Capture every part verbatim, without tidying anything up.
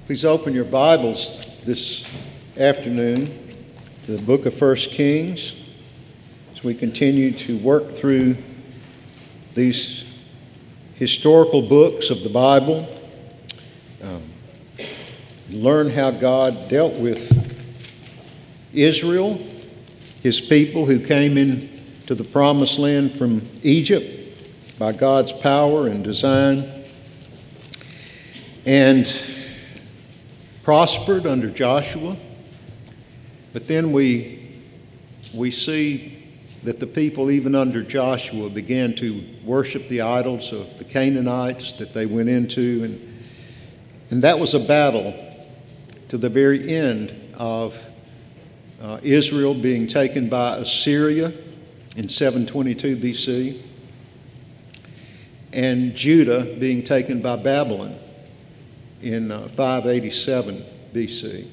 Please open your Bibles this afternoon to the book of First Kings as we continue to work through these historical books of the Bible, um, learn how God dealt with Israel, his people who came into the promised land from Egypt by God's power and design, and prospered under Joshua. But then we we see that the people, even under Joshua, began to worship the idols of the Canaanites that they went into, and and that was a battle to the very end of uh, Israel being taken by Assyria in seven twenty-two B C and Judah being taken by Babylon in uh, five eighty-seven B C.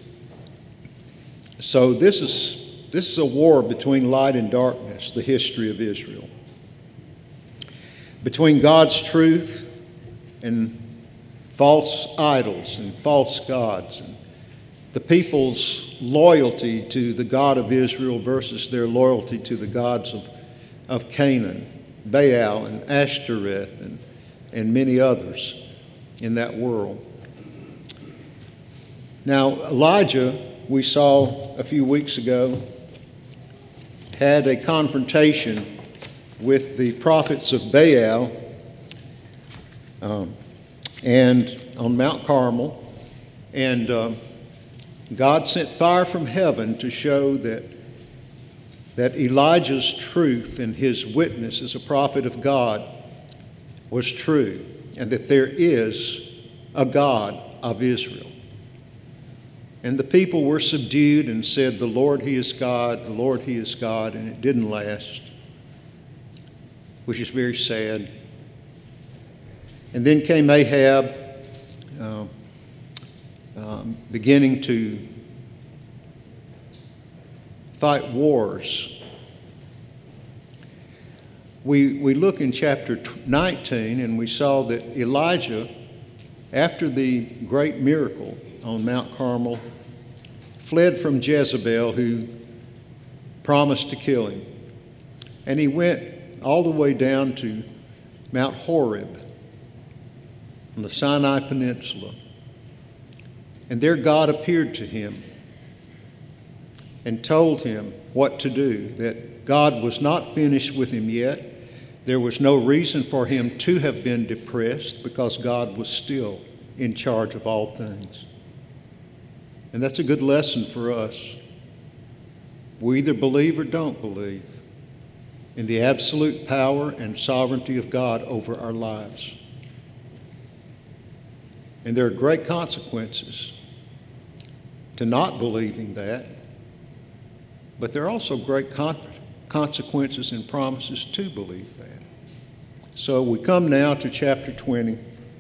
So this is this is a war between light and darkness, the history of Israel. Between God's truth and false idols and false gods, and the people's loyalty to the God of Israel versus their loyalty to the gods of, of Canaan, Baal and Ashtoreth and, and many others in that world. Now, Elijah, we saw a few weeks ago, had a confrontation with the prophets of Baal um, and on Mount Carmel, and um, God sent fire from heaven to show that that Elijah's truth and his witness as a prophet of God was true, and that there is a God of Israel. And the people were subdued and said, "The Lord, He is God, the Lord, He is God," and it didn't last, which is very sad. And then came Ahab, uh, um, beginning to fight wars. We, we look in chapter nineteen, and we saw that Elijah, after the great miracle on Mount Carmel, fled from Jezebel, who promised to kill him. And he went all the way down to Mount Horeb on the Sinai Peninsula. And there God appeared to him and told him what to do, that God was not finished with him yet. There was no reason for him to have been depressed because God was still in charge of all things. And that's a good lesson for us. We either believe or don't believe in the absolute power and sovereignty of God over our lives. And there are great consequences to not believing that, but there are also great con- consequences and promises to believe that. So we come now to chapter twenty,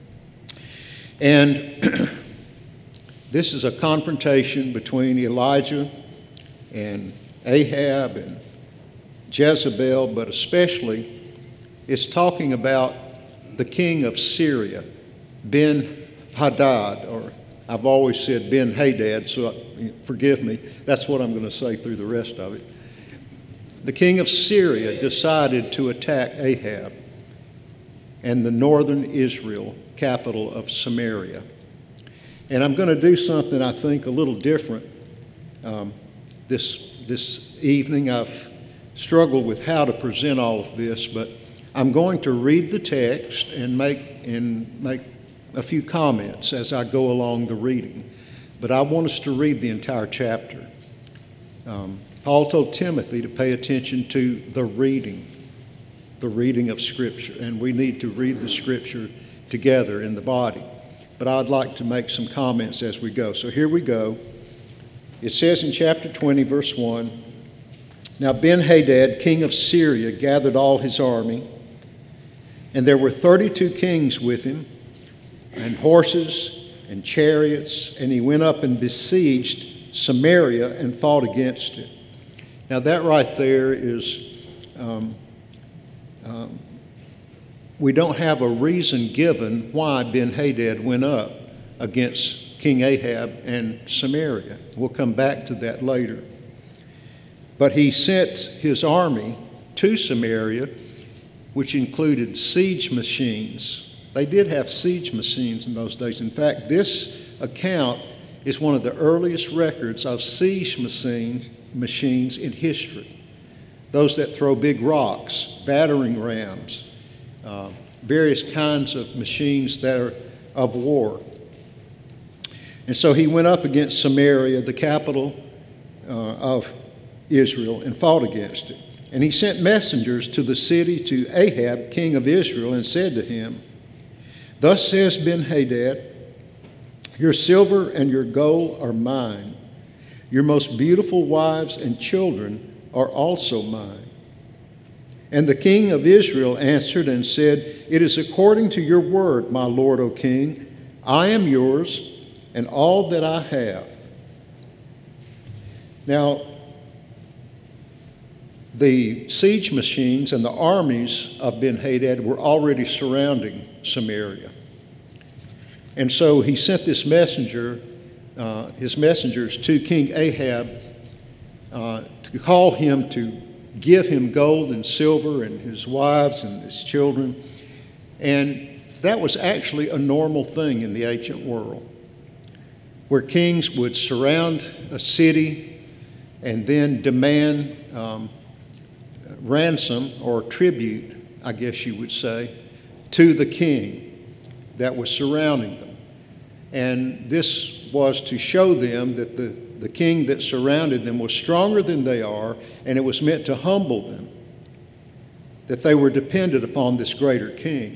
and this is a confrontation between Elijah and Ahab and Jezebel, but especially it's talking about the king of Syria, Ben-Hadad, or I've always said Ben-Hadad, so forgive me. That's what I'm going to say through the rest of it. The king of Syria decided to attack Ahab and the northern Israel, capital of Samaria. And I'm going to do something I think a little different um, this this evening. I've struggled with how to present all of this, but I'm going to read the text and make and make a few comments as I go along the reading. But I want us to read the entire chapter. Um, Paul told Timothy to pay attention to the reading, the reading of Scripture, and we need to read the Scripture together in the body. But I'd like to make some comments as we go. So here we go. It says in chapter twenty, verse one, "Now Ben-Hadad, king of Syria, gathered all his army, and there were thirty-two kings with him, and horses and chariots, and he went up and besieged Samaria and fought against it." Now that right there is, um, um, we don't have a reason given why Ben-Hadad went up against King Ahab and Samaria. We'll come back to that later. But he sent his army to Samaria, which included siege machines. They did have siege machines in those days. In fact, this account is one of the earliest records of siege machine, machines in history. Those that throw big rocks, battering rams, uh, various kinds of machines that are of war. And so he went up against Samaria, the capital uh, of Israel, and fought against it. And he sent messengers to the city to Ahab, king of Israel, and said to him, "Thus says Ben-Hadad, your silver and your gold are mine. Your most beautiful wives and children are also mine." And the king of Israel answered and said, "It is according to your word, my lord, O king. I am yours, and all that I have." Now, the siege machines and the armies of Ben-Hadad were already surrounding Samaria. And so he sent this messenger, uh, his messengers to King Ahab uh, to call him to give him gold and silver and his wives and his children. And that was actually a normal thing in the ancient world, where kings would surround a city and then demand um, ransom or tribute, I guess you would say, to the king that was surrounding them. And this was to show them that the, the king that surrounded them was stronger than they are, and it was meant to humble them, that they were dependent upon this greater king.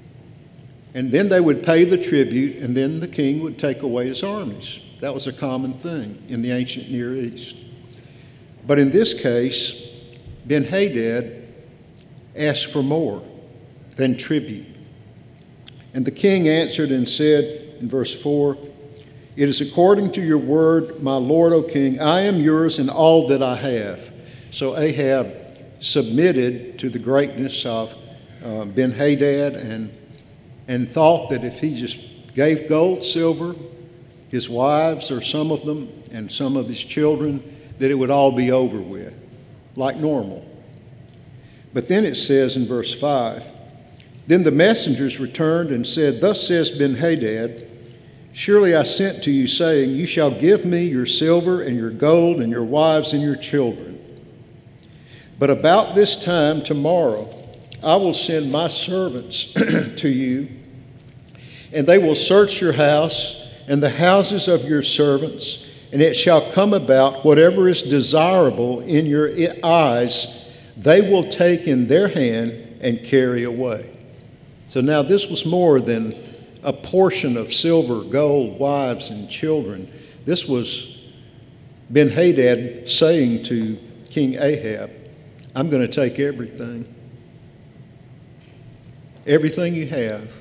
And then they would pay the tribute, and then the king would take away his armies. That was a common thing in the ancient Near East. But in this case, Ben-Hadad asked for more than tribute. And the king answered and said in verse four, "It is according to your word, my lord, O king. I am yours and all that I have." So Ahab submitted to the greatness of uh, Ben-Hadad and, and thought that if he just gave gold, silver, his wives or some of them, and some of his children, that it would all be over with, like normal. But then it says in verse five, "Then the messengers returned and said, Thus says Ben-Hadad, surely I sent to you, saying, You shall give me your silver and your gold and your wives and your children. But about this time tomorrow I will send my servants to you, and they will search your house and the houses of your servants, and it shall come about whatever is desirable in your eyes, they will take in their hand and carry away." So now this was more than a portion of silver, gold, wives, and children. This was Ben-Hadad saying to King Ahab, "I'm going to take everything. Everything you have."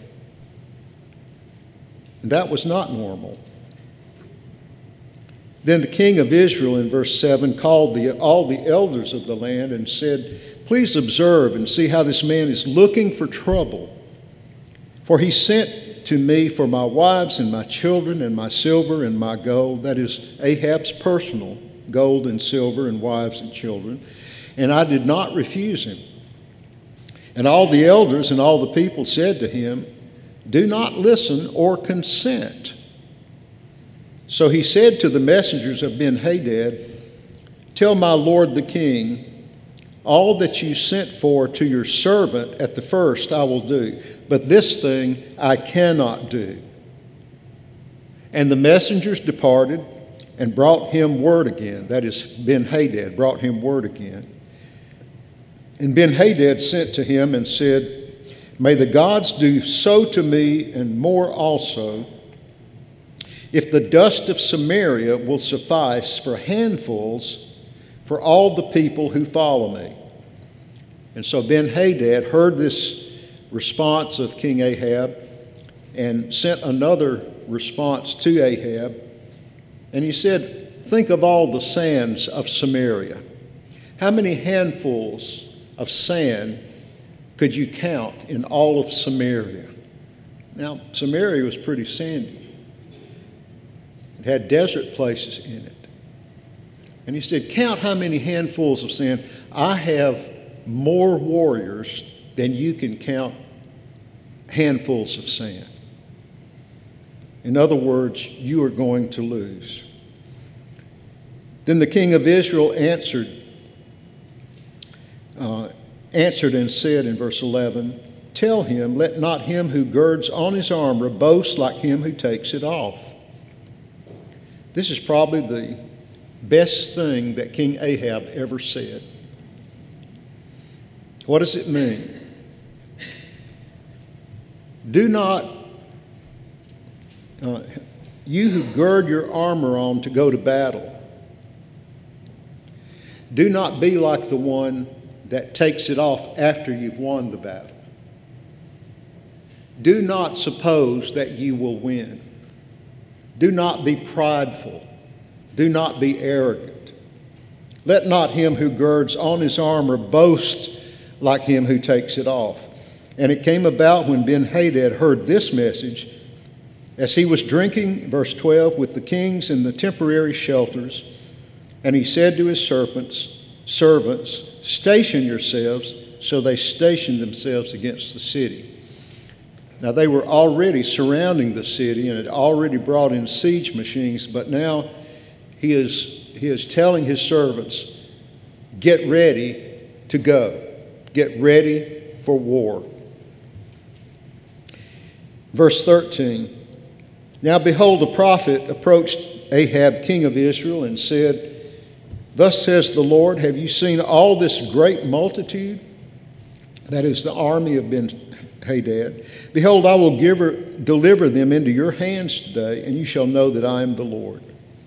And that was not normal. Then the king of Israel, in verse seven, called the, all the elders of the land and said, "Please observe and see how this man is looking for trouble. For he sent to me for my wives and my children and my silver and my gold," that is Ahab's personal gold and silver and wives and children, "and I did not refuse him." And all the elders and all the people said to him, "Do not listen or consent." So he said to the messengers of Ben-Hadad, "Tell my lord the king, all that you sent for to your servant at the first I will do, but this thing I cannot do." And the messengers departed and brought him word again. That is, Ben-Hadad brought him word again. And Ben-Hadad sent to him and said, "May the gods do so to me and more also, if the dust of Samaria will suffice for handfuls for all the people who follow me." And so Ben-Hadad heard this response of King Ahab and sent another response to Ahab. And he said, "Think of all the sands of Samaria. How many handfuls of sand could you count in all of Samaria?" Now, Samaria was pretty sandy. It had desert places in it. And he said, count how many handfuls of sand. I have more warriors than you can count handfuls of sand. In other words, you are going to lose. Then the king of Israel answered, uh, answered and said in verse eleven, tell him, let not him who girds on his armor boast like him who takes it off. This is probably the best thing that King Ahab ever said. What does it mean? Do not, uh, you who gird your armor on to go to battle, do not be like the one that takes it off after you've won the battle. Do not suppose that you will win. Do not be prideful. Do not be arrogant. Let not him who girds on his armor boast like him who takes it off. And it came about when Ben-Hadad heard this message, as he was drinking, verse twelve, with the kings in the temporary shelters, and he said to his servants, servants, station yourselves. So they stationed themselves against the city. Now they were already surrounding the city and had already brought in siege machines, but now he is, he is telling his servants, get ready to go. Get ready for war. Verse thirteen, now behold, a prophet approached Ahab, king of Israel, and said, thus says the Lord, have you seen all this great multitude? That is the army of Ben-Hadad. Behold, I will give her, deliver them into your hands today, and you shall know that I am the Lord.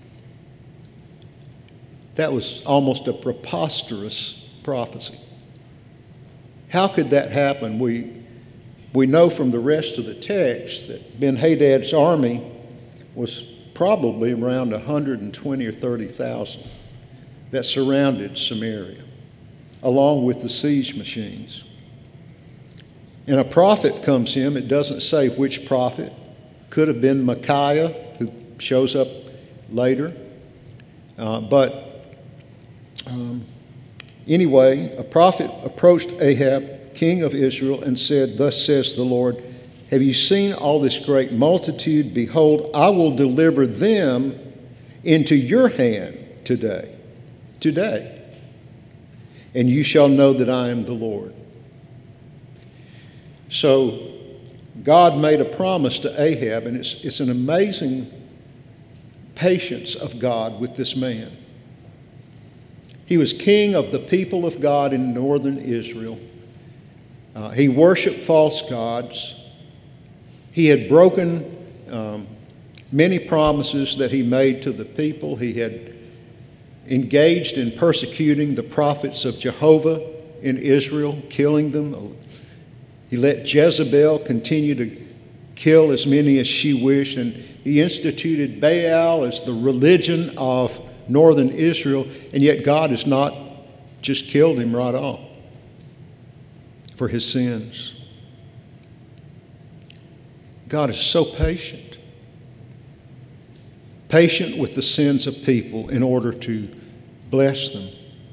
That was almost a preposterous prophecy. How could that happen? We, we know from the rest of the text that Ben-Hadad's army was probably around one hundred twenty or thirty thousand that surrounded Samaria, along with the siege machines. And a prophet comes in. It doesn't say which prophet. Could have been Micaiah, who shows up later. Uh, but um, anyway, a prophet approached Ahab, king of Israel, and said, thus says the Lord, have you seen all this great multitude? Behold, I will deliver them into your hand today. Today. And you shall know that I am the Lord. So God made a promise to Ahab, and it's, it's an amazing patience of God with this man. He was king of the people of God in northern Israel. Uh, he worshiped false gods. He had broken um, many promises that he made to the people. He had engaged in persecuting the prophets of Jehovah in Israel, killing them. He let Jezebel continue to kill as many as she wished, and he instituted Baal as the religion of northern Israel, and yet God has not just killed him right off for his sins. God is so patient. Patient with the sins of people in order to bless them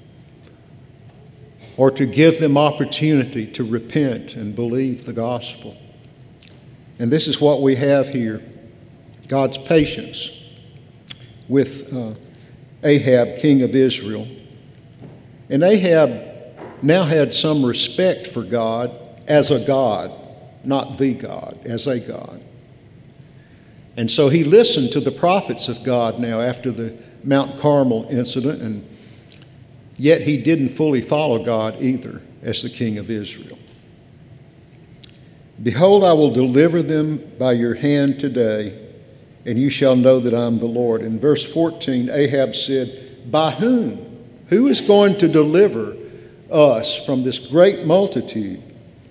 or to give them opportunity to repent and believe the gospel. And this is what we have here, God's patience with uh, Ahab, king of Israel. And Ahab now had some respect for God as a God, not the God, as a God. And so he listened to the prophets of God now after the Mount Carmel incident, and yet he didn't fully follow God either as the king of Israel. Behold, I will deliver them by your hand today, and you shall know that I am the Lord. In verse fourteen, Ahab said, by whom? Who is going to deliver us from this great multitude?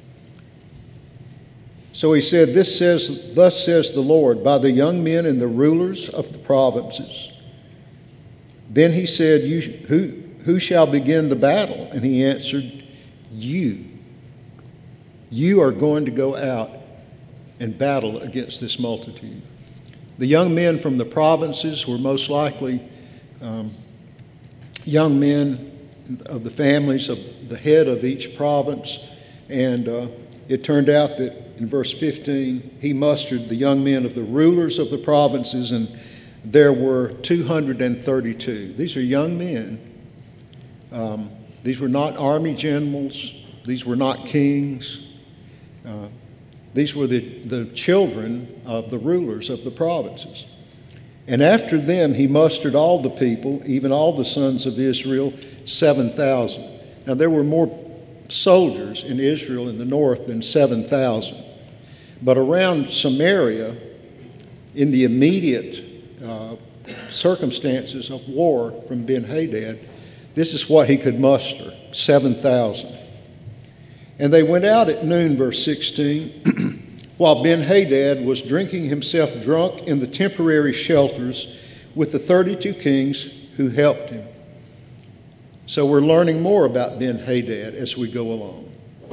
So he said, this says, thus says the Lord, by the young men and the rulers of the provinces. Then he said, you, who, who shall begin the battle? And he answered, you. You are going to go out and battle against this multitude. The young men from the provinces were most likely um, young men of the families of the head of each province. And uh, it turned out that in verse fifteen, he mustered the young men of the rulers of the provinces, and there were two hundred thirty-two. These are young men. Um, these were not army generals. These were not kings. Uh, these were the, the children of the rulers of the provinces. And after them he mustered all the people, even all the sons of Israel, seven thousand. Now there were more soldiers in Israel in the north than seven thousand. But around Samaria, in the immediate uh, circumstances of war from Ben-Hadad, this is what he could muster, seven thousand. And they went out at noon, verse sixteen, while Ben-Hadad was drinking himself drunk in the temporary shelters with the thirty-two kings who helped him. So we're learning more about Ben-Hadad as we go along.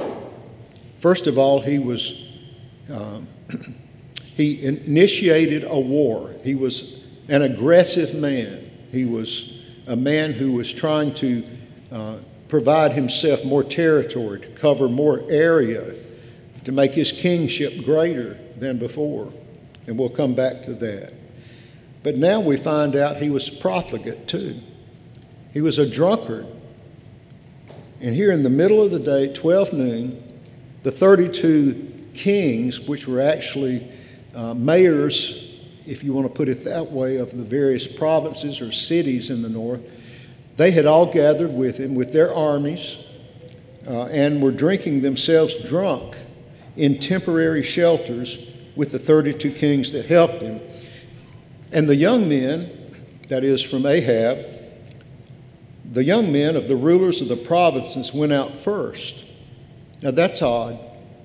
First of all, he was um, he initiated a war. He was an aggressive man. He was a man who was trying to uh, provide himself more territory, to cover more area, to make his kingship greater than before. And we'll come back to that. But now we find out he was profligate too. He was a drunkard. And here in the middle of the day, twelve noon, the thirty-two kings, which were actually uh, mayors, if you want to put it that way, of the various provinces or cities in the north, they had all gathered with him with their armies uh, and were drinking themselves drunk in temporary shelters with the thirty-two kings that helped him. And the young men, that is from Ahab, the young men of the rulers of the provinces went out first. Now that's odd,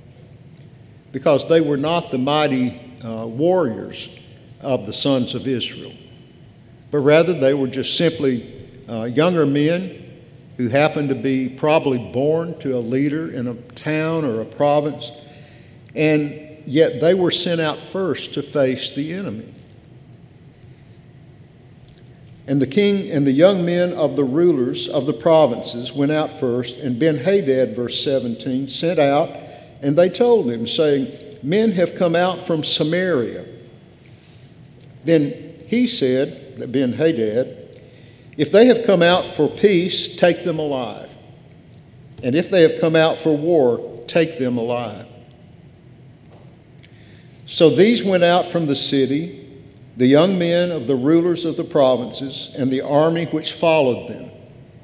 because they were not the mighty uh, warriors of the sons of Israel, but rather they were just simply uh, younger men who happened to be probably born to a leader in a town or a province, and yet they were sent out first to face the enemy. And the king and the young men of the rulers of the provinces went out first, and Ben-Hadad, verse seventeen, sent out, and they told him, saying, Men have come out from Samaria. Then he said, that Ben-Hadad, If they have come out for peace, take them alive. And if they have come out for war, take them alive. So these went out from the city, the young men of the rulers of the provinces, and the army which followed them.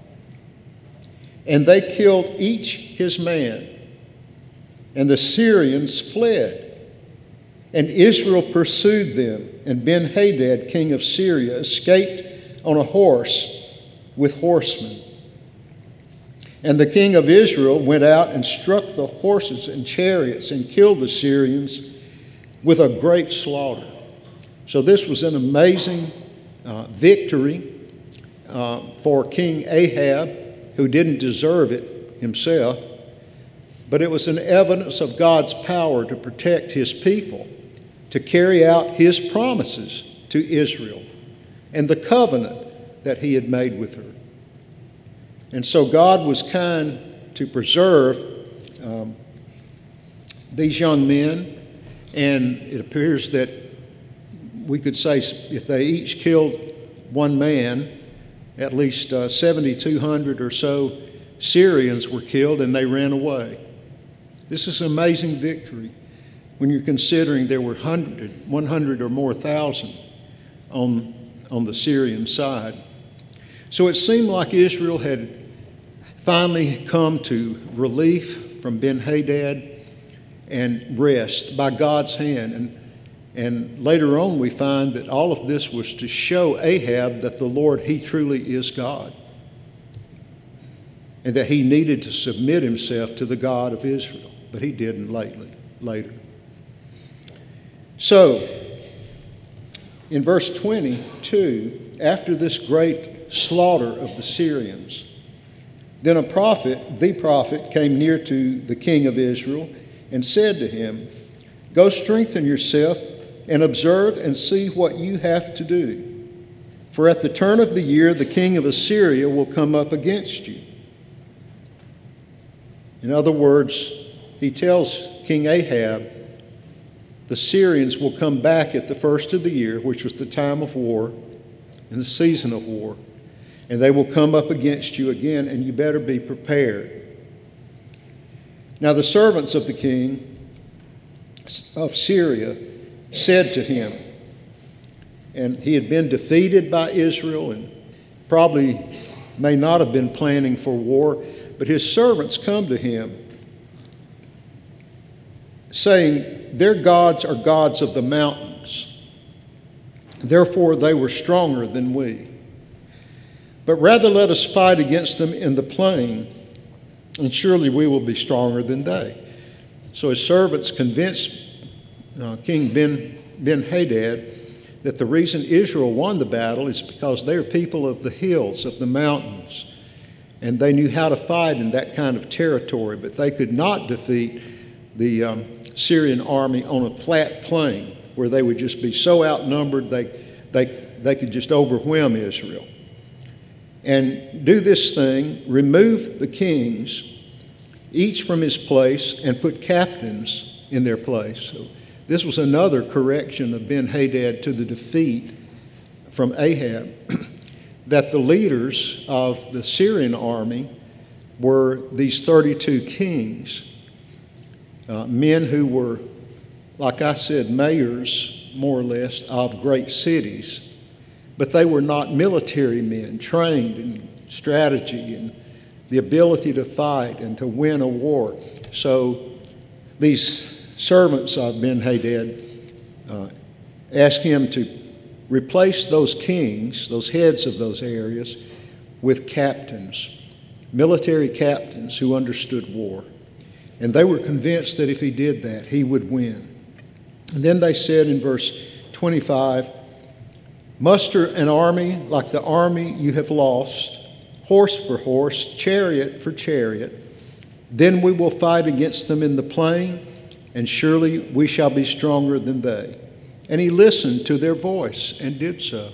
And they killed each his man, and the Syrians fled. And Israel pursued them, and Ben-Hadad, king of Syria, escaped on a horse with horsemen. And the king of Israel went out and struck the horses and chariots and killed the Syrians with a great slaughter. So this was an amazing uh, victory uh, for King Ahab, who didn't deserve it himself, but it was an evidence of God's power to protect his people, to carry out his promises to Israel and the covenant that he had made with her. And so God was kind to preserve um, these young men, and it appears that we could say if they each killed one man, at least uh, seventy-two hundred or so Syrians were killed, and they ran away. This is an amazing victory when you're considering there were one hundred, one hundred or more thousand on, on the Syrian side. So it seemed like Israel had finally come to relief from Ben-Hadad and rest by God's hand. And And later on we find that all of this was to show Ahab that the Lord, he truly is God, and that he needed to submit himself to the God of Israel, but he didn't lately, later. So, in verse twenty-two, after this great slaughter of the Syrians, then a prophet, the prophet, came near to the king of Israel and said to him, Go strengthen yourself and observe and see what you have to do. For at the turn of the year, the king of Assyria will come up against you. In other words, he tells King Ahab, the Syrians will come back at the first of the year, which was the time of war and the season of war, and they will come up against you again, and you better be prepared. Now the servants of the king of Syria said to him, and he had been defeated by Israel and probably may not have been planning for war, but his servants come to him saying, their gods are gods of the mountains. Therefore they were stronger than we. But rather let us fight against them in the plain, and surely we will be stronger than they. So his servants convinced uh, King Ben, Ben-Hadad that the reason Israel won the battle is because they are people of the hills, of the mountains, and they knew how to fight in that kind of territory, but they could not defeat the um, Syrian army on a flat plain where they would just be so outnumbered they, they, they could just overwhelm Israel. And do this thing, remove the kings, each from his place, and put captains in their place. So this was another correction of Ben-Hadad to the defeat from Ahab, that the leaders of the Syrian army were these thirty-two kings. Uh, men who were, like I said, mayors, more or less, of great cities. But they were not military men trained in strategy and the ability to fight and to win a war. So these servants of Ben-Hadad uh, asked him to replace those kings, those heads of those areas, with captains, military captains who understood war. And they were convinced that if he did that, he would win. And then they said in verse twenty-five, muster an army like the army you have lost, horse for horse, chariot for chariot. Then we will fight against them in the plain, and surely we shall be stronger than they. And he listened to their voice and did so.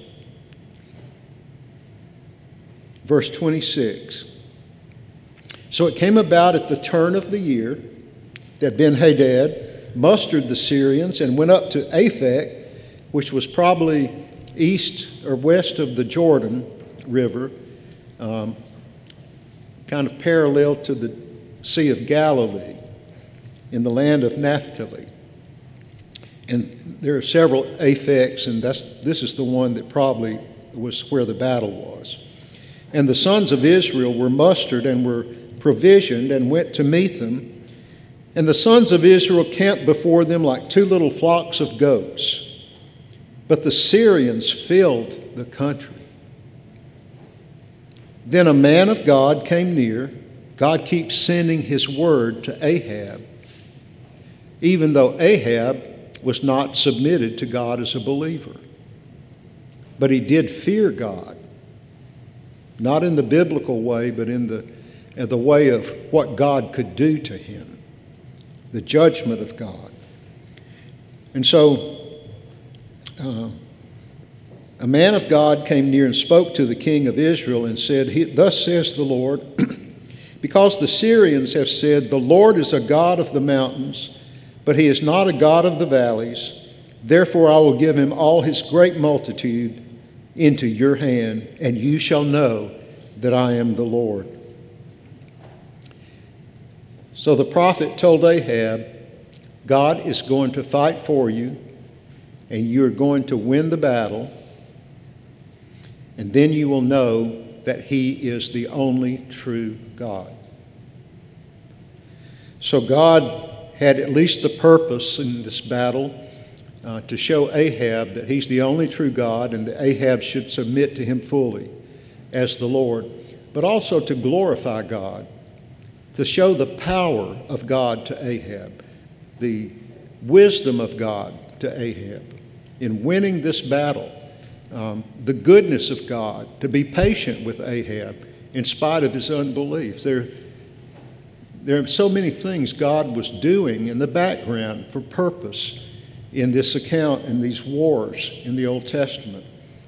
Verse twenty-six. So it came about at the turn of the year that Ben-Hadad mustered the Syrians and went up to Aphek, which was probably east or west of the Jordan River, um, kind of parallel to the Sea of Galilee in the land of Naphtali. And there are several Apheks, and that's, this is the one that probably was where the battle was. And the sons of Israel were mustered and were provisioned and went to meet them. And the sons of Israel camped before them like two little flocks of goats. But the Syrians filled the country. Then a man of God came near. God keeps sending his word to Ahab, even though Ahab was not submitted to God as a believer. But he did fear God, not in the biblical way, but in the, in the way of what God could do to him, the judgment of God. And so uh, a man of God came near and spoke to the king of Israel and said, thus says the Lord, because the Syrians have said, the Lord is a God of the mountains, but he is not a God of the valleys. Therefore I will give him all his great multitude into your hand, and you shall know that I am the Lord. So the prophet told Ahab, God is going to fight for you, and you're going to win the battle, and then you will know that he is the only true God. So God had at least the purpose in this battle uh, to show Ahab that he's the only true God and that Ahab should submit to him fully as the Lord, but also to glorify God, to show the power of God to Ahab, the wisdom of God to Ahab in winning this battle, um, the goodness of God, to be patient with Ahab in spite of his unbelief. There, there are so many things God was doing in the background for purpose. in this account in these wars in the Old Testament.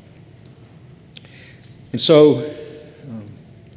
And so, um,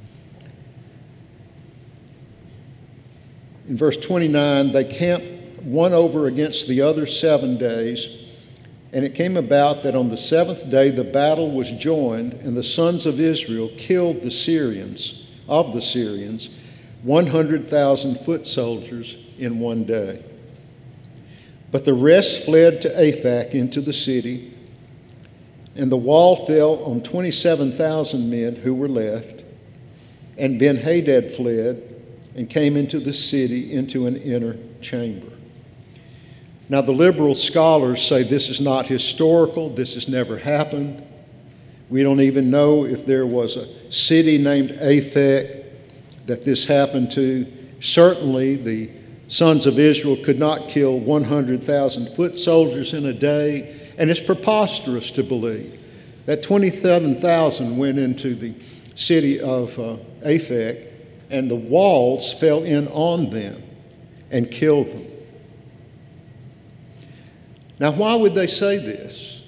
in verse twenty-nine, they camped one over against the other seven days. And it came about that on the seventh day the battle was joined, and the sons of Israel killed the Syrians, of the Syrians, one hundred thousand foot soldiers in one day. But the rest fled to Aphek into the city, and the wall fell on twenty-seven thousand men who were left. And Ben-Hadad fled and came into the city into an inner chamber. Now, the liberal scholars say this is not historical, this has never happened. We don't even know if there was a city named Aphek that this happened to. Certainly, the sons of Israel could not kill one hundred thousand foot soldiers in a day, and it's preposterous to believe that twenty-seven thousand went into the city of uh, Aphek, and the walls fell in on them and killed them. Now, why would they say this?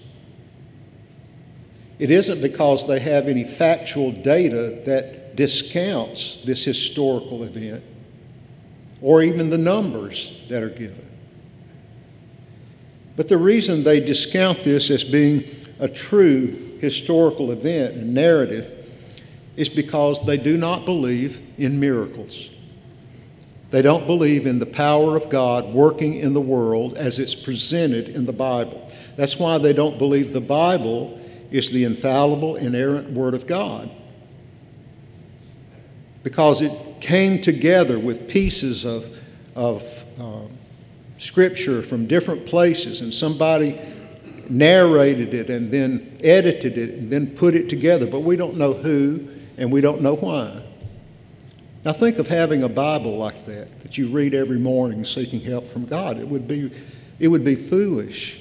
It isn't because they have any factual data that discounts this historical event or even the numbers that are given. But the reason they discount this as being a true historical event and narrative is because they do not believe in miracles. They don't believe in the power of God working in the world as it's presented in the Bible. That's why they don't believe the Bible is the infallible, inerrant Word of God. Because it came together with pieces of, of uh, Scripture from different places, and somebody narrated it and then edited it and then put it together. But we don't know who and we don't know why. Now think of having a Bible like that, that you read every morning seeking help from God. It would be, it would be foolish.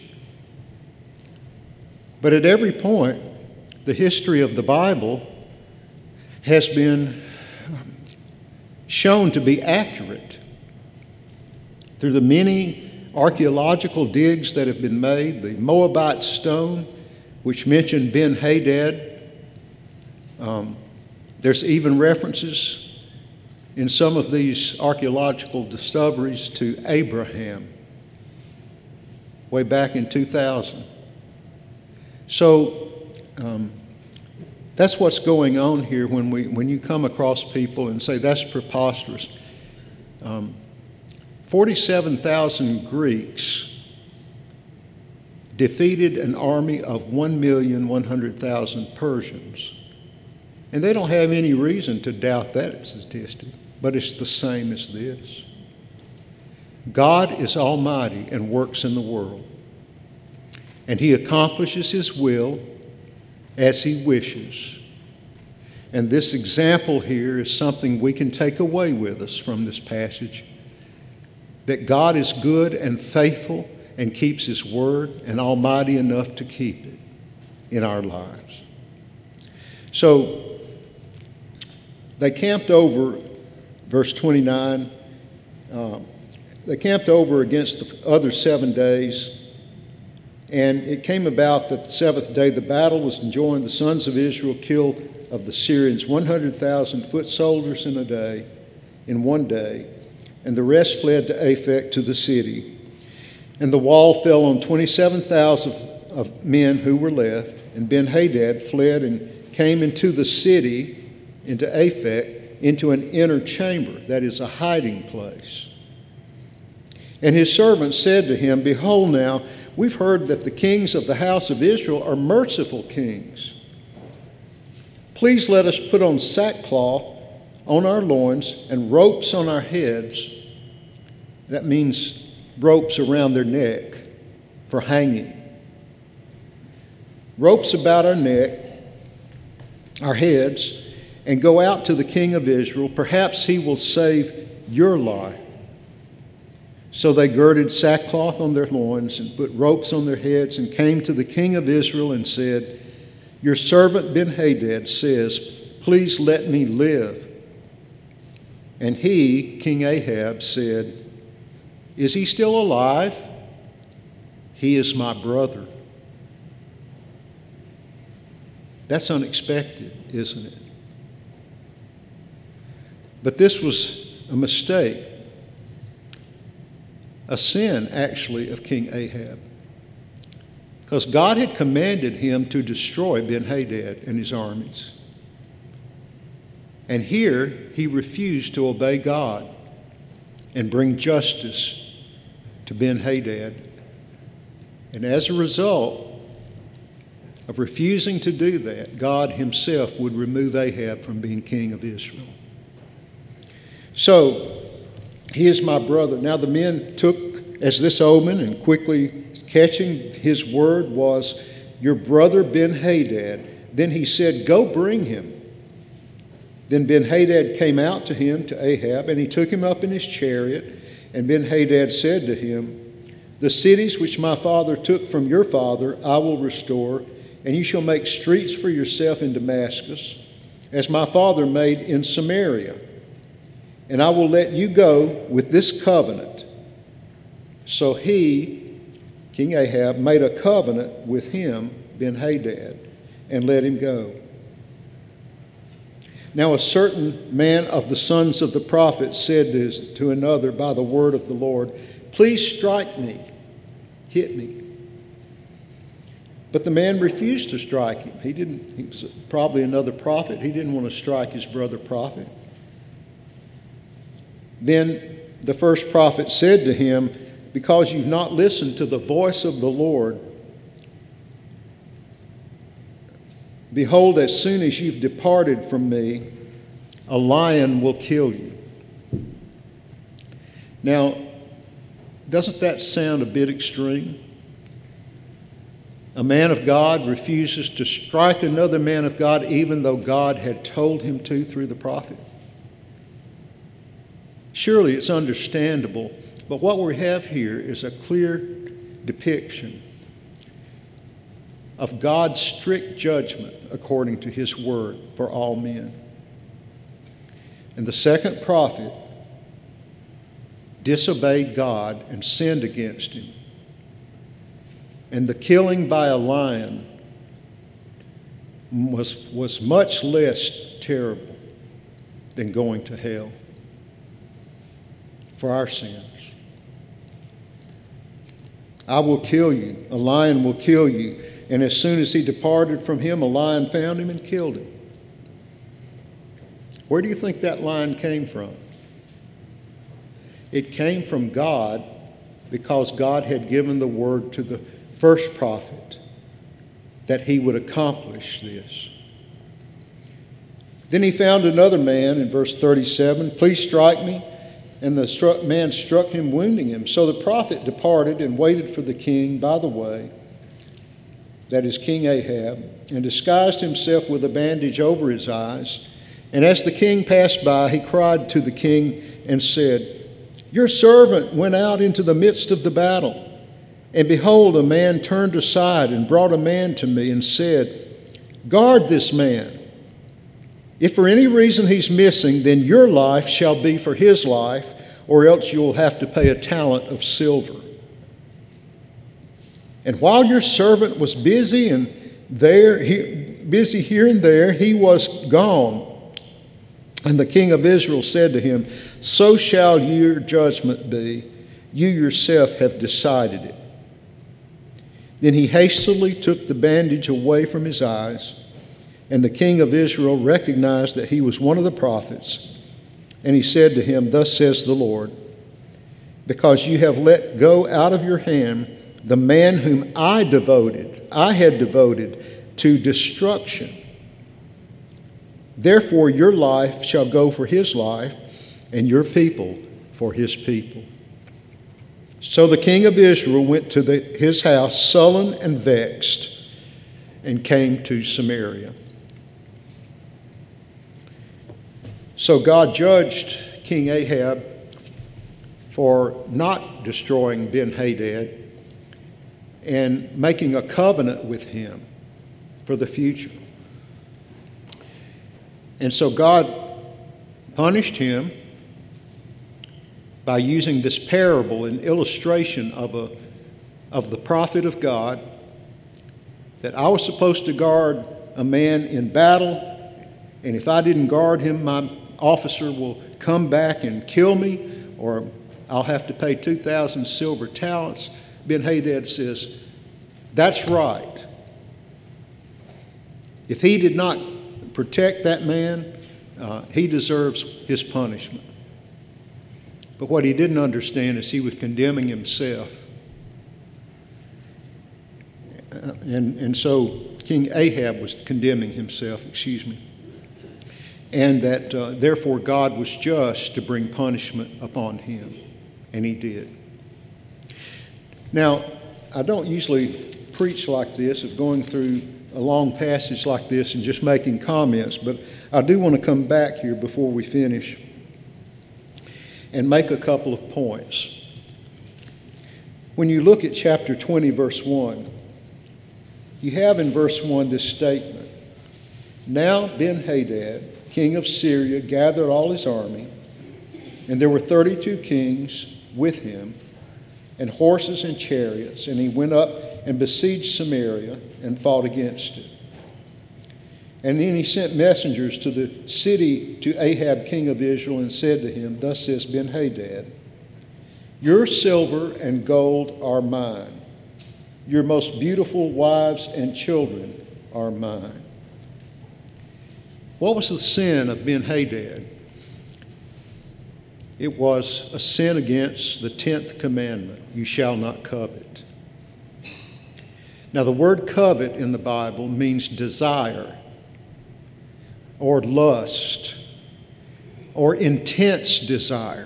But at every point, the history of the Bible has been shown to be accurate. Through the many archaeological digs that have been made, the Moabite stone, which mentioned Ben-Hadad, um, there's even references in some of these archaeological discoveries to Abraham way back in two thousand. So um, that's what's going on here when we when you come across people and say that's preposterous. Um, forty-seven thousand Greeks defeated an army of one million one hundred thousand Persians. And they don't have any reason to doubt that statistic, but it's the same as this. God is almighty and works in the world, and he accomplishes his will as he wishes. And this example here is something we can take away with us from this passage, that God is good and faithful and keeps his word, and almighty enough to keep it in our lives. So they camped over, verse twenty-nine, uh, they camped over against the other seven days. And it came about that the seventh day the battle was enjoined. The sons of Israel killed of the Syrians one hundred thousand foot soldiers in a day, in one day, and the rest fled to Aphek to the city. And the wall fell on twenty-seven thousand of men who were left, and Ben-Hadad fled and came into the city, into Aphek, into an inner chamber, that is a hiding place. And his servants said to him, "Behold now, we've heard that the kings of the house of Israel are merciful kings. Please let us put on sackcloth on our loins and ropes on our heads." That means ropes around their neck for hanging. Ropes about our neck, our heads, and go out to the king of Israel. Perhaps he will save your life. So they girded sackcloth on their loins and put ropes on their heads and came to the king of Israel and said, "Your servant Ben-Hadad says, please let me live." And he, King Ahab, said, "Is he still alive?" He is my brother. That's unexpected, isn't it? But this was a mistake, a sin, actually, of King Ahab. Because God had commanded him to destroy Ben-Hadad and his armies. And here he refused to obey God and bring justice to Ben-Hadad. And as a result of refusing to do that, God himself would remove Ahab from being king of Israel. So, he is my brother. Now the men took as this omen, and quickly catching his word was, your brother Ben-Hadad. Then he said, go bring him. Then Ben-Hadad came out to him, to Ahab, and he took him up in his chariot. And Ben-Hadad said to him, the cities which my father took from your father I will restore, and you shall make streets for yourself in Damascus, as my father made in Samaria. And I will let you go with this covenant. So he, King Ahab, made a covenant with him, Ben-Hadad, and let him go. Now a certain man of the sons of the prophets said to another by the word of the Lord, please strike me, hit me. But the man refused to strike him. He didn't, he was probably another prophet. He didn't want to strike his brother prophet. Then the first prophet said to him, because you've not listened to the voice of the Lord, behold, as soon as you've departed from me, a lion will kill you. Now, doesn't that sound a bit extreme? A man of God refuses to strike another man of God even though God had told him to through the prophet. Surely it's understandable, but what we have here is a clear depiction of God's strict judgment according to his word for all men. And the second prophet disobeyed God and sinned against him. And the killing by a lion was, was much less terrible than going to hell for our sins. I will kill you. A lion will kill you. And as soon as he departed from him, a lion found him and killed him. Where do you think that lion came from? It came from God because God had given the word to the first prophet that he would accomplish this. Then he found another man in verse thirty-seven. Please strike me. And the struck man struck him, wounding him. So the prophet departed and waited for the king by the way, that is King Ahab, and disguised himself with a bandage over his eyes. And as the king passed by, he cried to the king and said, your servant went out into the midst of the battle. And behold, a man turned aside and brought a man to me and said, guard this man. If for any reason he's missing, then your life shall be for his life, or else you'll have to pay a talent of silver. And while your servant was busy and there, he, busy here and there, he was gone. And the king of Israel said to him, so shall your judgment be. You yourself have decided it. Then he hastily took the bandage away from his eyes, and the king of Israel recognized that he was one of the prophets. And he said to him, thus says the Lord, because you have let go out of your hand the man whom I devoted, I had devoted to destruction. Therefore your life shall go for his life, and your people for his people. So the king of Israel went to the, his house sullen and vexed, and came to Samaria. So God judged King Ahab for not destroying Ben-Hadad and making a covenant with him for the future. And so God punished him by using this parable, an illustration of a of the prophet of God, that I was supposed to guard a man in battle, and if I didn't guard him, my officer will come back and kill me, or I'll have to pay two thousand silver talents. Ben-Hadad says, that's right. If he did not protect that man, uh, he deserves his punishment. But what he didn't understand is he was condemning himself. Uh, and, and so King Ahab was condemning himself, excuse me. And that uh, therefore God was just to bring punishment upon him. And he did. Now, I don't usually preach like this, of going through a long passage like this and just making comments, but I do want to come back here before we finish and make a couple of points. When you look at chapter twenty, verse one, you have in verse one this statement, "Now Ben-Hadad, king of Syria, gathered all his army, and there were thirty-two kings with him, and horses and chariots, and he went up and besieged Samaria and fought against it. And then he sent messengers to the city to Ahab, king of Israel, and said to him, Thus says Ben-Hadad, Your silver and gold are mine. Your most beautiful wives and children are mine." What was the sin of Ben-Hadad? It was a sin against the tenth commandment, you shall not covet. Now, the word covet in the Bible means desire, or lust, or intense desire,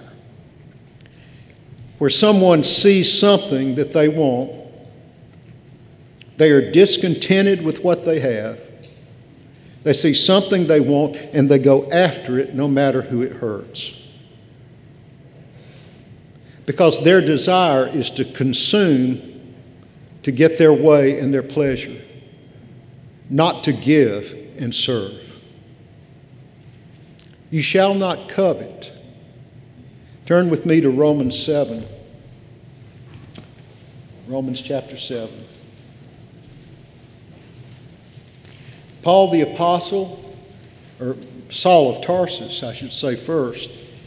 where someone sees something that they want, they are discontented with what they have, they see something they want, and they go after it no matter who it hurts. Because their desire is to consume, to get their way and their pleasure, not to give and serve. You shall not covet. Turn with me to Romans seven. Romans chapter seven. Paul the Apostle, or Saul of Tarsus, I should say first,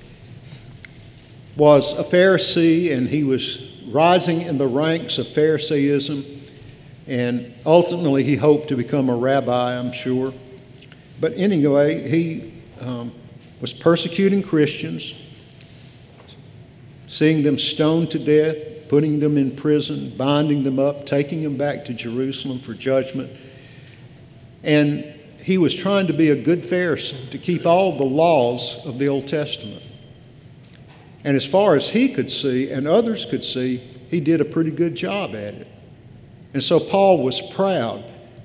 was a Pharisee, and he was rising in the ranks of Pharisaism, and ultimately he hoped to become a rabbi, I'm sure. But anyway, he um, was persecuting Christians, seeing them stoned to death, putting them in prison, binding them up, taking them back to Jerusalem for judgment. And he was trying to be a good Pharisee, to keep all the laws of the Old Testament. And as far as he could see, and others could see, he did a pretty good job at it. And so Paul was proud.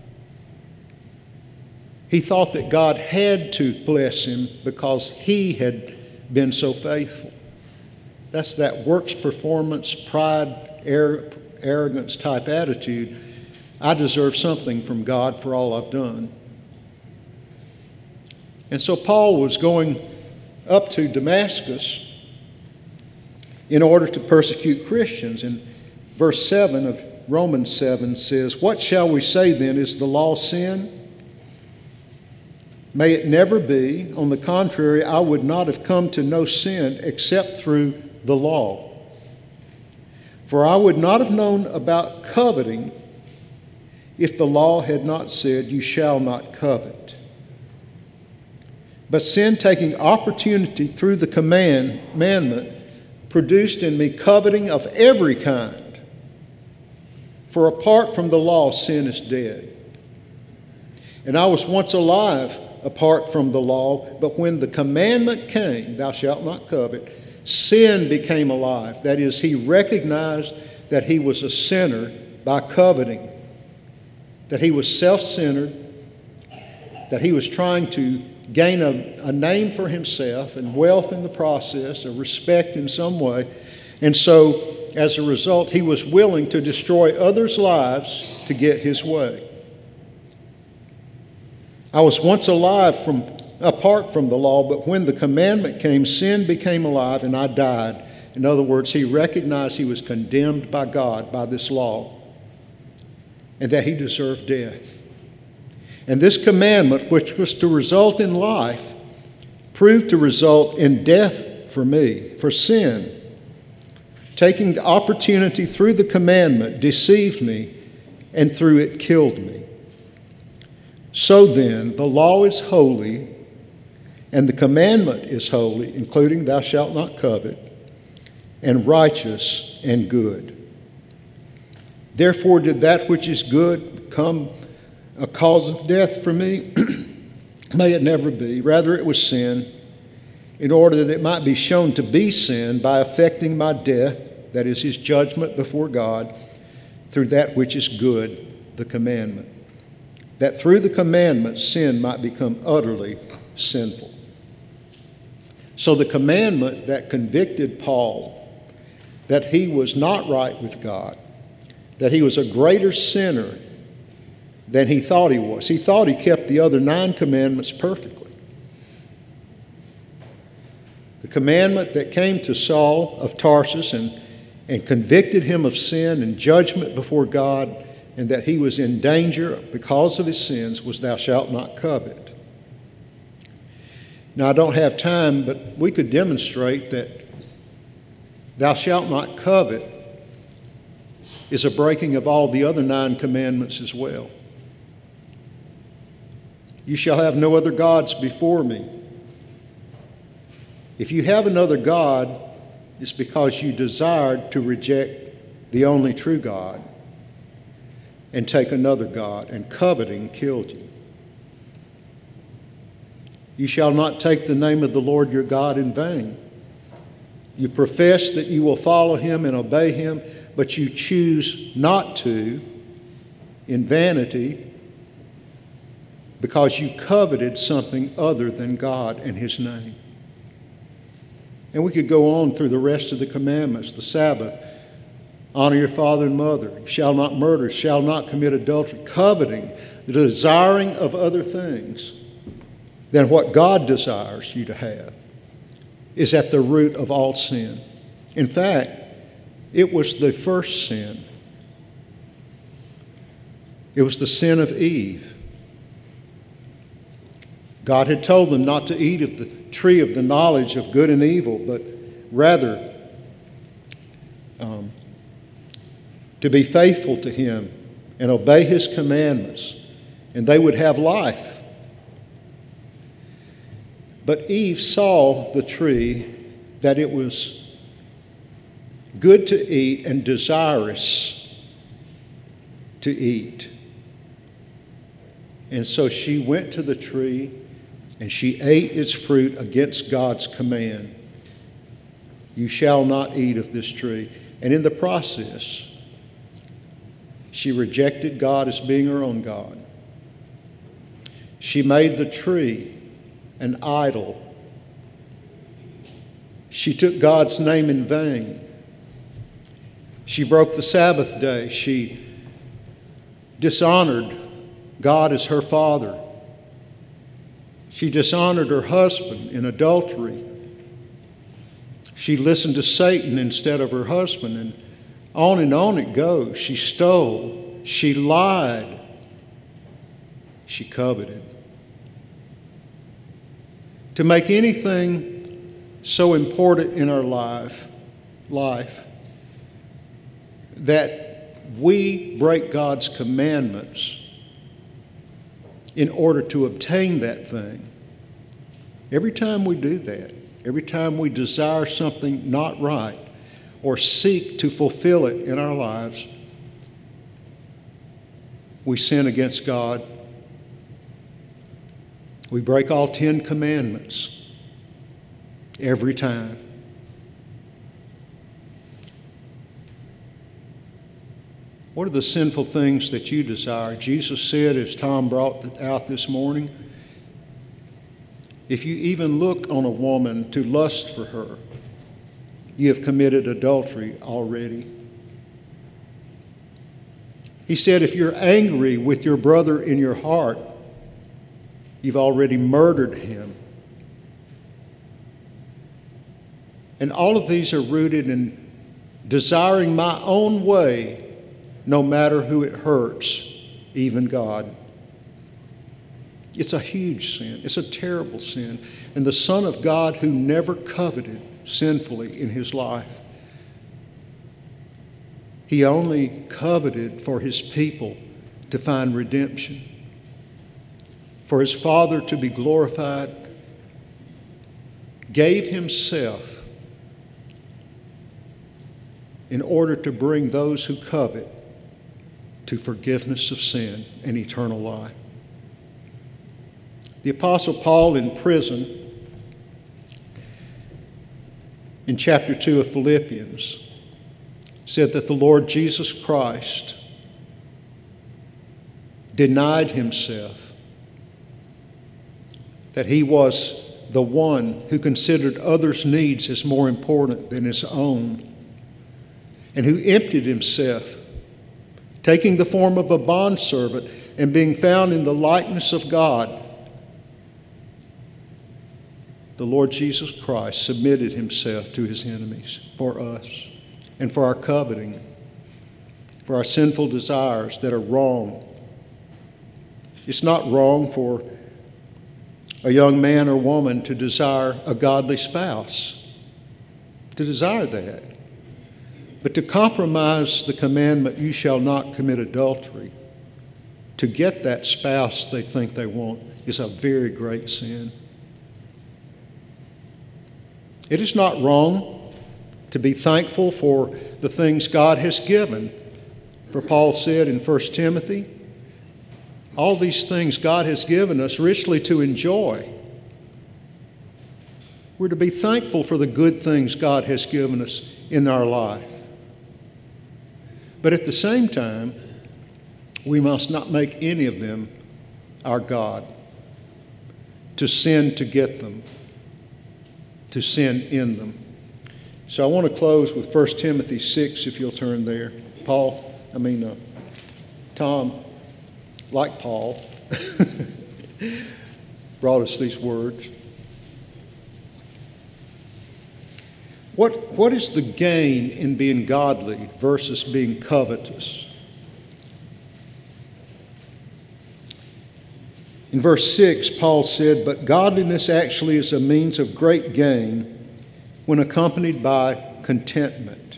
He thought that God had to bless him because he had been so faithful. That's that works performance, pride, arrogance type attitude. I deserve something from God for all I've done. And so Paul was going up to Damascus in order to persecute Christians. And verse seven of Romans seven says, What shall we say then? Is the law sin? May it never be. On the contrary, I would not have come to know sin except through the law. For I would not have known about coveting if the law had not said, You shall not covet. But sin, taking opportunity through the command, commandment, produced in me coveting of every kind. For apart from the law, sin is dead. And I was once alive apart from the law, but when the commandment came, thou shalt not covet, sin became alive. That is, he recognized that he was a sinner by coveting, that he was self-centered, that he was trying to gain a, a name for himself and wealth in the process, a respect in some way. And so, as a result, he was willing to destroy others' lives to get his way. I was once alive from apart from the law, but when the commandment came, sin became alive and I died. In other words, he recognized he was condemned by God by this law and that he deserved death. And this commandment, which was to result in life, proved to result in death for me, for sin. Taking the opportunity through the commandment deceived me, and through it killed me. So then, the law is holy, and the commandment is holy, including thou shalt not covet, and righteous and good. Therefore did that which is good become a cause of death for me? May it never be. Rather it was sin, in order that it might be shown to be sin by affecting my death, that is his judgment before God, through that which is good, the commandment. That through the commandment sin might become utterly sinful. So the commandment that convicted Paul that he was not right with God, that he was a greater sinner than he thought he was. He thought he kept the other nine commandments perfectly. The commandment that came to Saul of Tarsus and, and convicted him of sin and judgment before God, and that he was in danger because of his sins, was thou shalt not covet. Now, I don't have time, but we could demonstrate that thou shalt not covet is a breaking of all the other nine commandments as well. You shall have no other gods before me. If you have another god, it's because you desired to reject the only true God and take another god, and coveting killed you. You shall not take the name of the Lord your God in vain. You profess that you will follow him and obey him, but you choose not to in vanity because you coveted something other than God and his name. And we could go on through the rest of the commandments. The Sabbath, honor your father and mother. You shall not murder, shall not commit adultery. Coveting, the desiring of other things than what God desires you to have, is at the root of all sin. In fact, it was the first sin. It was the sin of Eve. God had told them not to eat of the tree of the knowledge of good and evil, but rather um, to be faithful to him and obey his commandments, and they would have life. But Eve saw the tree, that it was good to eat and desirous to eat. And so she went to the tree and she ate its fruit against God's command. You shall not eat of this tree. And in the process, she rejected God as being her own God. She made the tree an idol. She took God's name in vain. She broke the Sabbath day. She dishonored God as her father. She dishonored her husband in adultery. She listened to Satan instead of her husband, and on and on it goes. She stole. She lied. She coveted. To make anything so important in our life, life that we break God's commandments in order to obtain that thing. Every time we do that, every time we desire something not right or seek to fulfill it in our lives, we sin against God. We break all Ten Commandments every time. What are the sinful things that you desire? Jesus said, as Tom brought out this morning, if you even look on a woman to lust for her, you have committed adultery already. He said, if you're angry with your brother in your heart, you've already murdered him. And all of these are rooted in desiring my own way, no matter who it hurts, even God. It's a huge sin. It's a terrible sin. And the Son of God, who never coveted sinfully in his life, he only coveted for his people to find redemption, for his Father to be glorified, gave himself in order to bring those who covet to forgiveness of sin and eternal life. The Apostle Paul in prison, in chapter two of Philippians, said that the Lord Jesus Christ denied himself, that he was the one who considered others' needs as more important than his own, and who emptied himself, taking the form of a bondservant and being found in the likeness of God. The Lord Jesus Christ submitted himself to his enemies for us and for our coveting, for our sinful desires that are wrong. It's not wrong for a young man or woman to desire a godly spouse, to desire that. But to compromise the commandment, you shall not commit adultery, to get that spouse they think they want, is a very great sin. It is not wrong to be thankful for the things God has given. For Paul said in First Timothy, all these things God has given us richly to enjoy. We're to be thankful for the good things God has given us in our life. But at the same time, we must not make any of them our God, to sin to get them, to sin in them. So I want to close with First Timothy six, if you'll turn there. Paul, I mean, uh, Tom, like Paul, brought us these words. What, what is the gain in being godly versus being covetous? In verse six, Paul said, but godliness actually is a means of great gain when accompanied by contentment.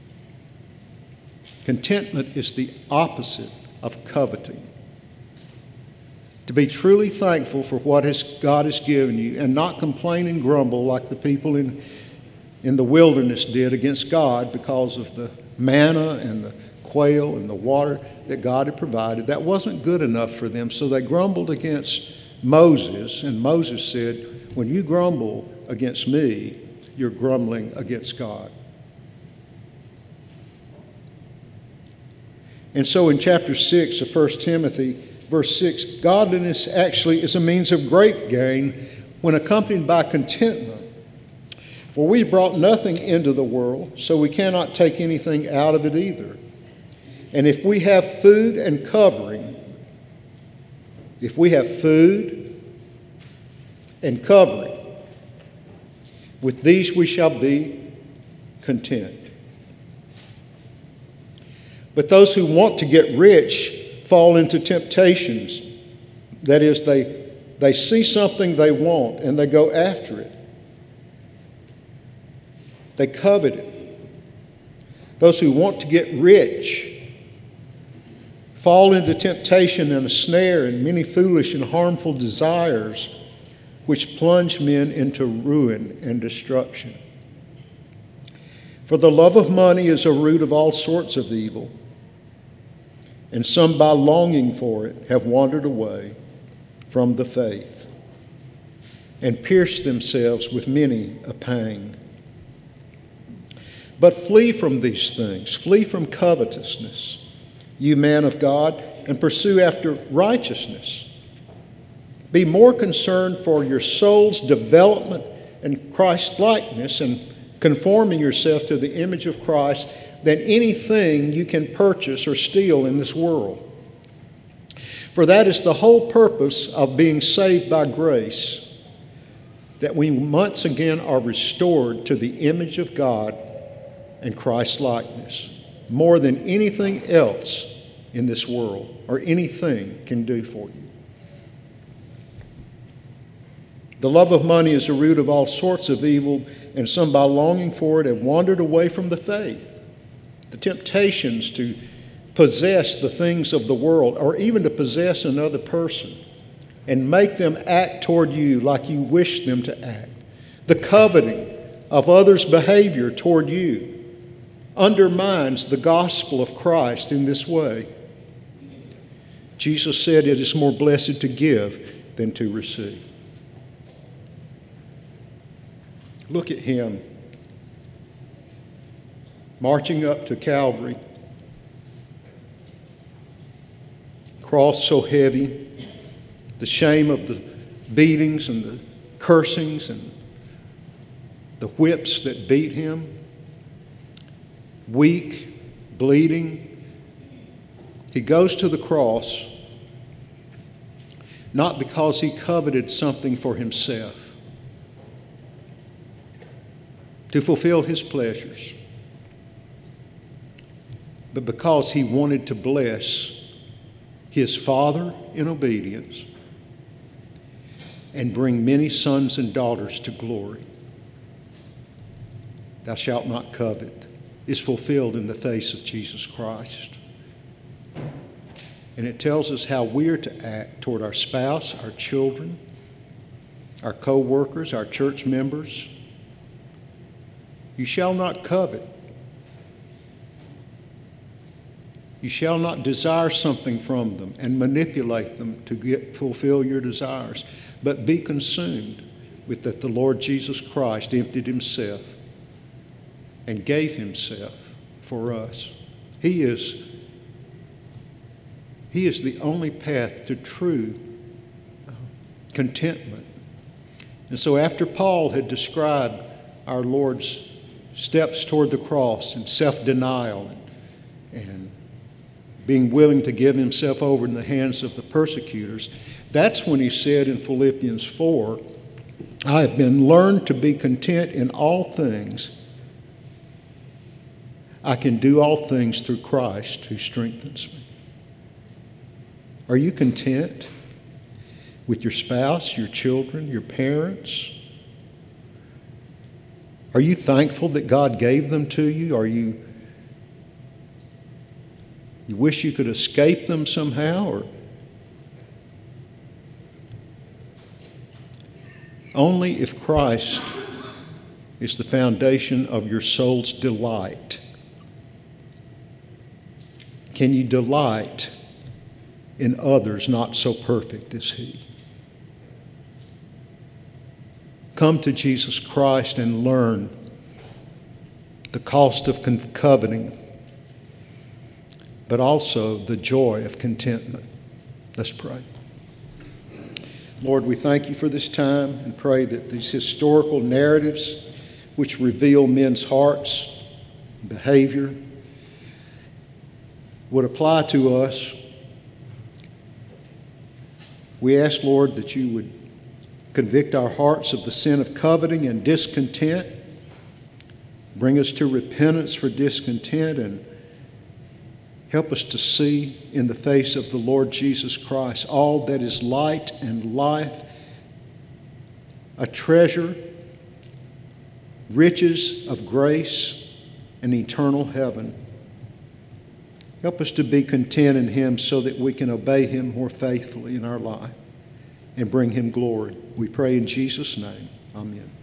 Contentment is the opposite of coveting. To be truly thankful for what has, God has given you and not complain and grumble like the people in, in the wilderness did against God because of the manna and the quail and the water that God had provided. That wasn't good enough for them, so they grumbled against Moses, and Moses said, when you grumble against me, you're grumbling against God. And so in chapter six of First Timothy, verse six, godliness actually is a means of great gain when accompanied by contentment. For we brought nothing into the world, so we cannot take anything out of it either. And if we have food and covering, if we have food and covering, with these we shall be content. But those who want to get rich fall into temptations. That is, they, they see something they want and they go after it. They covet it. Those who want to get rich fall into temptation and a snare and many foolish and harmful desires which plunge men into ruin and destruction. For the love of money is a root of all sorts of evil, and some by longing for it have wandered away from the faith and pierced themselves with many a pang. But flee from these things, flee from covetousness, you man of God, and pursue after righteousness. Be more concerned for your soul's development and Christ-likeness and conforming yourself to the image of Christ than anything you can purchase or steal in this world. For that is the whole purpose of being saved by grace, that we once again are restored to the image of God and Christ's likeness, more than anything else in this world or anything can do for you. The love of money is the root of all sorts of evil, and some by longing for it have wandered away from the faith. The temptations to possess the things of the world, or even to possess another person and make them act toward you like you wish them to act. The coveting of others' behavior toward you undermines the gospel of Christ in this way. Jesus said it is more blessed to give than to receive. Look at him marching up to Calvary, cross so heavy, the shame of the beatings and the cursings and the whips that beat him, weak, bleeding. He goes to the cross not because he coveted something for himself, to fulfill his pleasures, but because he wanted to bless his Father in obedience and bring many sons and daughters to glory. Thou shalt not covet is fulfilled in the face of Jesus Christ. And it tells us how we are to act toward our spouse, our children, our co-workers, our church members. You shall not covet. You shall not desire something from them and manipulate them to get, fulfill your desires, but be consumed with that the Lord Jesus Christ emptied himself and gave himself for us. He is, he is the only path to true contentment. And so after Paul had described our Lord's steps toward the cross and self-denial and, and being willing to give himself over in the hands of the persecutors, that's when he said in Philippians four, I have been learned to be content in all things. I can do all things through Christ who strengthens me. Are you content with your spouse, your children, your parents? Are you thankful that God gave them to you? Are you You wish you could escape them somehow? Or only if Christ is the foundation of your soul's delight can you delight in others not so perfect as he. Come to Jesus Christ and learn the cost of coveting, but also the joy of contentment. Let's pray. Lord, we thank you for this time and pray that these historical narratives which reveal men's hearts, behavior, would apply to us. We ask, Lord, that you would convict our hearts of the sin of coveting and discontent, bring us to repentance for discontent, and help us to see in the face of the Lord Jesus Christ all that is light and life, a treasure, riches of grace, and eternal heaven. Help us to be content in him so that we can obey him more faithfully in our life and bring him glory. We pray in Jesus' name. Amen.